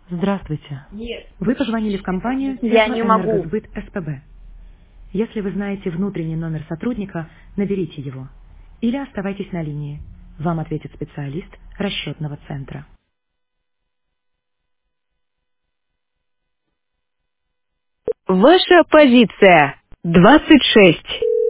Здравствуйте. Нет. Вы позвонили в компанию Я не могу. Теплоэнергосбыт СПБ. Если вы знаете внутренний номер сотрудника, наберите его. Или оставайтесь на линии. Вам ответит специалист расчетного центра. Ваша позиция 26.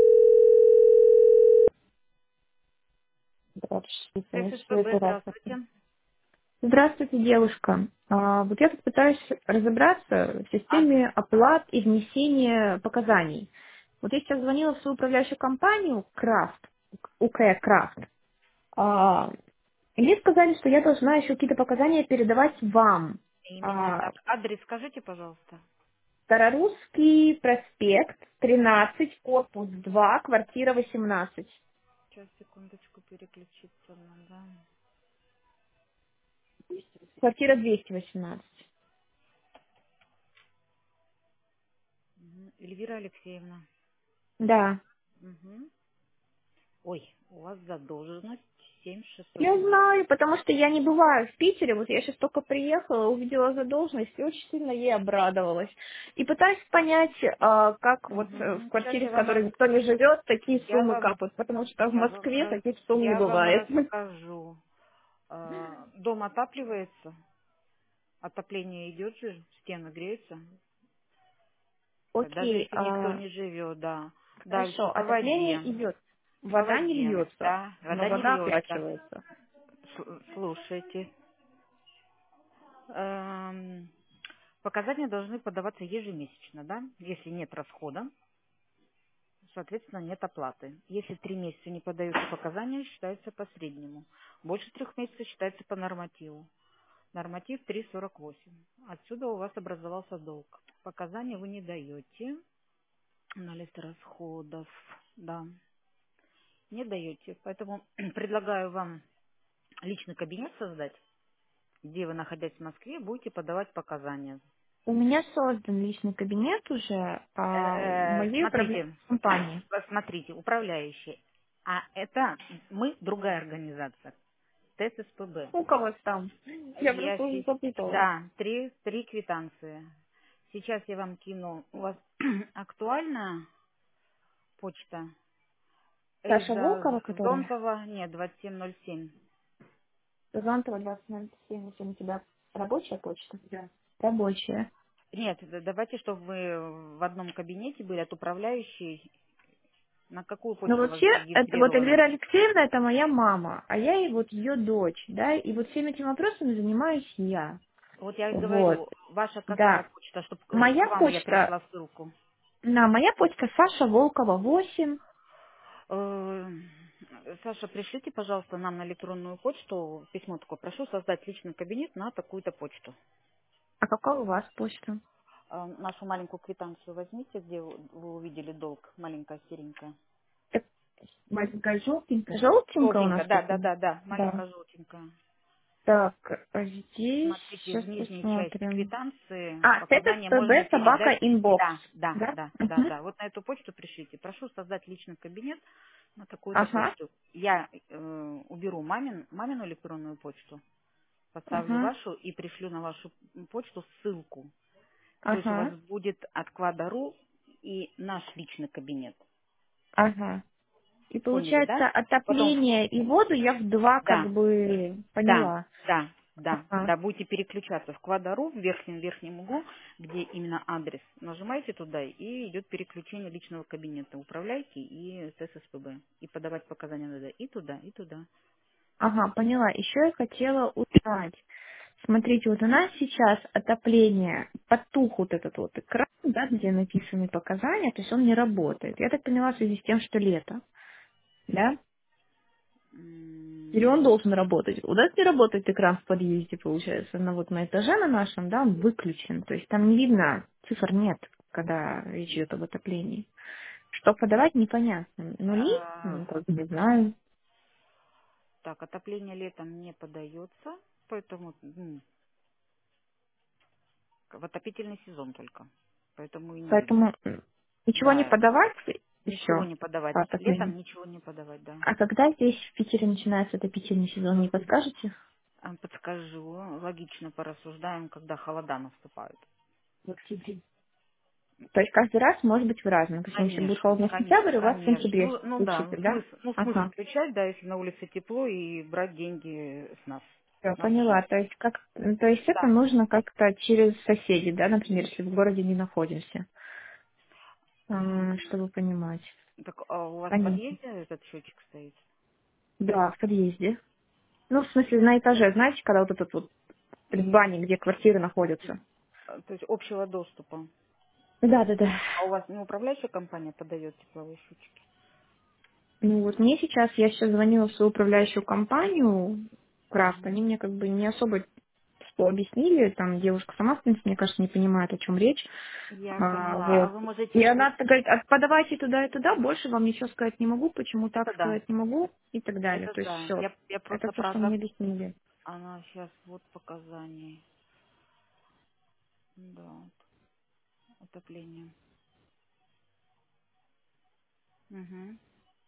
ССПБ, Здравствуйте. здравствуйте. Здравствуйте, девушка. Вот я тут пытаюсь разобраться в Адрес. системе оплат и внесения показаний. Вот я сейчас звонила в свою управляющую компанию Крафт, УК Крафт. И мне сказали, что я должна еще какие-то показания передавать вам. Именно так. Адрес скажите, пожалуйста. Старорусский проспект, 13, корпус 2, квартира 18. Сейчас, секундочку, переключиться надо. Квартира 218. Эльвира Алексеевна. Да. Мгм. Ой, у вас задолженность Я 7690. знаю, потому что я не бываю в Питере. Вот я сейчас только приехала, увидела задолженность и очень сильно ей обрадовалась. И пытаюсь понять, как вот в Сейчас квартире, в которой никто не живет, такие суммы капают. Потому что в Москве таких сумм не Я вам бывает. расскажу. Дом отапливается, отопление идет же, стены греются. Даже Окей, если никто не живет, да. Дальше хорошо. по воде. Отопление идет. По Вода не воде, льется, да, но вода не вода льется. оплачивается. Слушайте. Эм, Показания должны подаваться ежемесячно, да? Если нет расхода, соответственно, нет оплаты. Если 3 месяца не подаются показания, считается по среднему. Больше 3 месяцев считается по нормативу. Норматив 3,48. Отсюда у вас образовался долг. Показания вы не даете. Анализ расходов, да, не даете. Поэтому предлагаю вам личный кабинет создать, где вы, находясь в Москве, будете подавать показания. У меня создан личный кабинет уже в моей управляющей Смотрите, компании. смотрите, управляющий. А это мы другая организация, ТССПБ. У кого там? Я Я просто уже запуталась. да, три квитанции. Сейчас я вам кину. У вас актуальная почта? Саша Эльза Волкова, которая? Зонтова, нет, 2707. Зонтова 2007, если у тебя рабочая почта? Да. Рабочая. Нет, давайте, чтобы вы в одном кабинете были от управляющей. На какую Но почту у вас вообще, это вот зарегистрировано? Эльвира Алексеевна, это моя мама, а я и вот ее дочь, да, и вот всеми этими вопросами занимаюсь я. Вот я и Вот, говорю, ваша какая да. почта, чтобы к Моя вам я почта, пришла ссылку? моя почта Саша Волкова 8. Э, Саша, пришлите, пожалуйста, нам на электронную почту письмо такое. Прошу создать личный кабинет на такую-то почту. А какая у вас почта? Нашу маленькую квитанцию возьмите, где вы увидели долг, маленькая серенькая. Маленькая желтенькая. Желтенькая у Желтенькая, нас да, да, такая. да, да, Да. маленькая желтенькая. Так, а здесь Смотрите, сейчас в нижней части посмотрим. квитанции Это показания можно СПБ собака передать. инбокс. Да, да, Да? да, да, Угу. да. Вот на эту почту пришлите. Прошу создать личный кабинет на такую-то Ага. почту. Я уберу мамину электронную почту, поставлю Ага. вашу и пришлю на вашу почту ссылку. То есть у вас Ага. будет от Квада.ру и наш личный кабинет. Ага. И Поняли, да? получается Потом, отопление и воду я в два как да, бы да, поняла. да, да, Ага. да, будете переключаться в Квадару в верхнем углу, где именно адрес. Нажимаете туда, и идет переключение личного кабинета. Управляйте и с ССПБ. И подавать показания надо и туда, и туда. Ага, поняла. Еще я хотела узнать. Смотрите, вот у нас сейчас отопление, потух вот этот вот экран, да, где написаны показания, то есть он не работает. Я так поняла, в связи с тем, что лето, да? Или он М, должен работать? У нас не работает экран в подъезде, получается, но вот на этаже на нашем, да, он выключен. То есть там не видно, цифр нет, когда речь идет об отоплении. Что подавать, непонятно. Нули? а, Ну, как бы не знаю. Так, отопление летом не подается, поэтому в отопительный сезон только. Поэтому и не идет. Поэтому ничего не Да, подавать и ничего все не подавать. по Летом отоплению. ничего не подавать, да. А когда здесь в Питере начинается отопительный сезон, не подскажете? Подскажу, логично порассуждаем, когда холода наступают. В октябре. То есть каждый раз может быть в разном. То есть если будет Конечно, холодно в сентябрь, у вас в конечно. сентябре Ну да, случится, да? смысл Ага. включать, да, если на улице тепло и брать деньги с нас, Я с нашей поняла. жизни. То есть это Да. нужно как-то через соседей, да, например, если в городе не находимся, чтобы понимать. Так, а у вас в Понятно. подъезде этот счетчик стоит? Да, в подъезде. Ну, в смысле, на этаже, знаете, когда вот этот вот в бане, где квартиры находятся. То есть общего доступа. Да, да, да. А у вас не управляющая компания подает тепловые счетчики? Ну вот я сейчас звонила в свою управляющую компанию, Крафт, Мгм. они мне как бы не особо что объяснили, там девушка сама, в принципе, мне кажется, не понимает, о чем речь. Я поняла. А Вот. вы можете И спросить? она говорит, подавайте туда и туда, больше вам ничего сказать не могу, почему так Это да. сказать не могу и так далее. Это То есть да. все. Я Это просто то, про что мне объяснили. Она сейчас вот показаний. Да, отопление. Угу.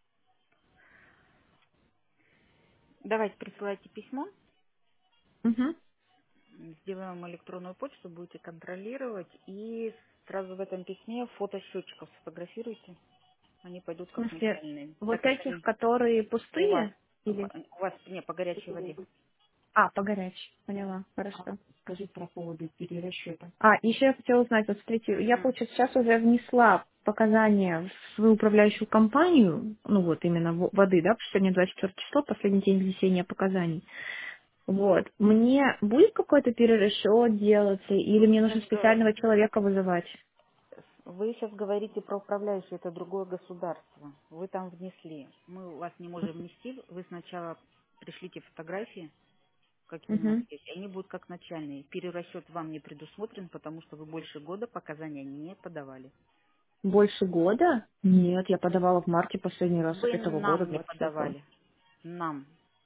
Давайте присылайте письмо. Угу. Сделаем электронную почту, будете контролировать. И сразу в этом письме фото счетчиков сфотографируйте. Они пойдут В как смысле, начальные. вот Так как этих, они которые у вас, пустые или... у вас не по горячей воде. По горячей. Поняла, хорошо. Скажи про поводу перерасчета. Еще я хотела узнать, вот смотрите, я, М. получается, сейчас уже внесла показания в свою управляющую компанию, ну вот именно воды, да, потому что сегодня 24 число, последний день внесения показаний. Вот. Мне будет какой-то перерасчет делаться, или мне нужно специального человека вызывать? Вы сейчас говорите про управляющую, это другое государство. Вы там внесли. Мы у вас не можем внести. Вы сначала пришлите фотографии, какие у нас Угу. есть. Они будут как начальные. Перерасчет вам не предусмотрен, потому что вы больше года показания не подавали. Больше года? Нет, я подавала в марте последний раз Вы этого года, нам не 25-го. подавали. Нам.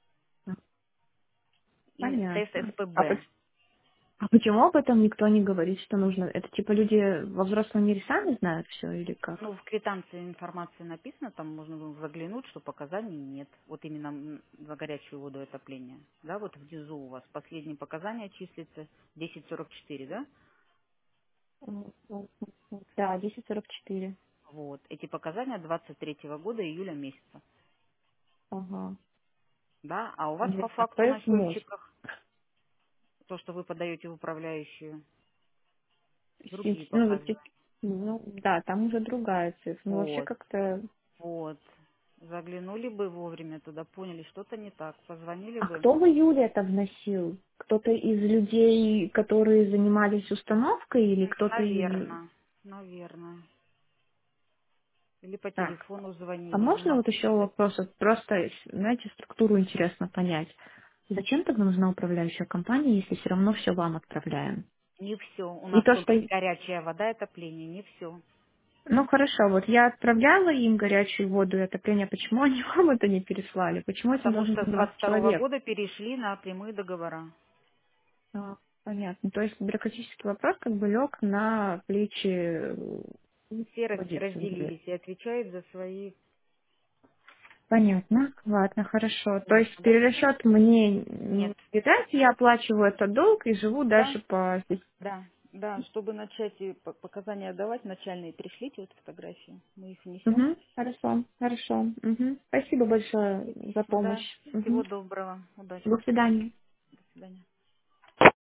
И Понятно. ССПБ. А почему об этом никто не говорит, что нужно? Это типа люди во взрослом мире сами знают все или как? Ну, в квитанции информация написана, там можно было заглянуть, что показаний нет. Вот именно за горячую воду и отопление. Да, вот внизу у вас последние показания числятся 1044, да? Да, 1044. Вот. Эти показания 23 года, июля месяца. Ага. Да, а у вас по Интересно, а кто факту на их внес? счетчиках, то, что вы подаете в управляющую, другие Ну, вот, показывают. ну, да, там уже другая цифра. Ну, вообще Вот, как-то... вот. Заглянули бы вовремя туда, поняли, что-то не так, позвонили А бы. кто в июле это вносил? Кто-то из людей, которые занимались установкой, или кто-то из... Наверное, наверное. Или по Так, телефону а звонили. можно вот еще вопрос? Вот просто, знаете, структуру интересно понять. Зачем тогда нужна управляющая компания, если все равно все вам отправляем? Не все. У И нас то, что... только горячая вода и отопление, не все. Ну хорошо, вот я отправляла им горячую воду и отопление, почему они вам это не переслали? Почему этим Потому должен что с заниматься 22 человек? года перешли на прямые договора. Понятно. То есть бюрократический вопрос как бы лег на плечи Все водителя. разделились и отвечают за свои... Понятно. Ладно, хорошо. То есть Понятно, да? перерасчет мне Нет. не видать, я оплачиваю этот долг и живу Да, дальше по... да, да. Чтобы начать и показания давать, начальные пришлите вот фотографии. Мы их внесем. Мгм. Хорошо, хорошо. Мгм. Спасибо большое И за письма, помощь. да. Всего Мгм. доброго. Удачи. До свидания. До свидания.